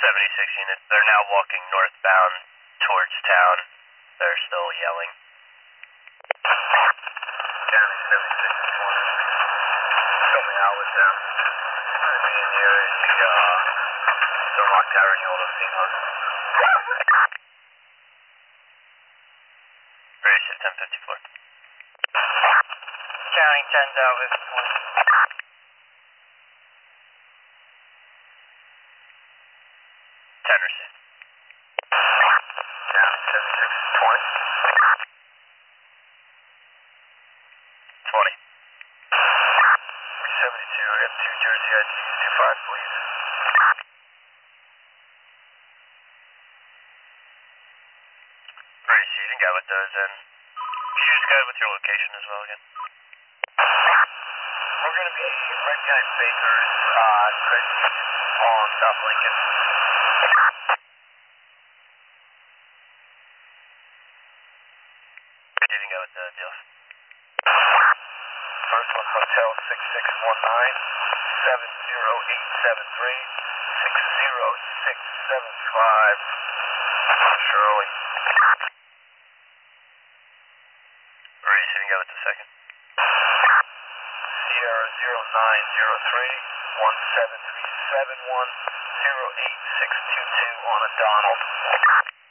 76 units. They're now walking northbound towards town. They're still yelling. County 76 is one. Show me outlet down. I'm going to be in the area of the Dunlock Tavern. You all have seen us. Race at 1054. County 10 Dow, this is one. Tennessee. County 76 is 20. 20. 372, I got 2 Jersey IGs, 25, please. Race, you can go with those in. Could you just go with your location as well again? We're going to be right behind Baker's credit union on South Lincoln. You can go with the deals. First one's Hotel 6619, 70873, 60675, Shirley. Race, you can go with the second. Sierra 0903, 17371, 08622 on a Donald.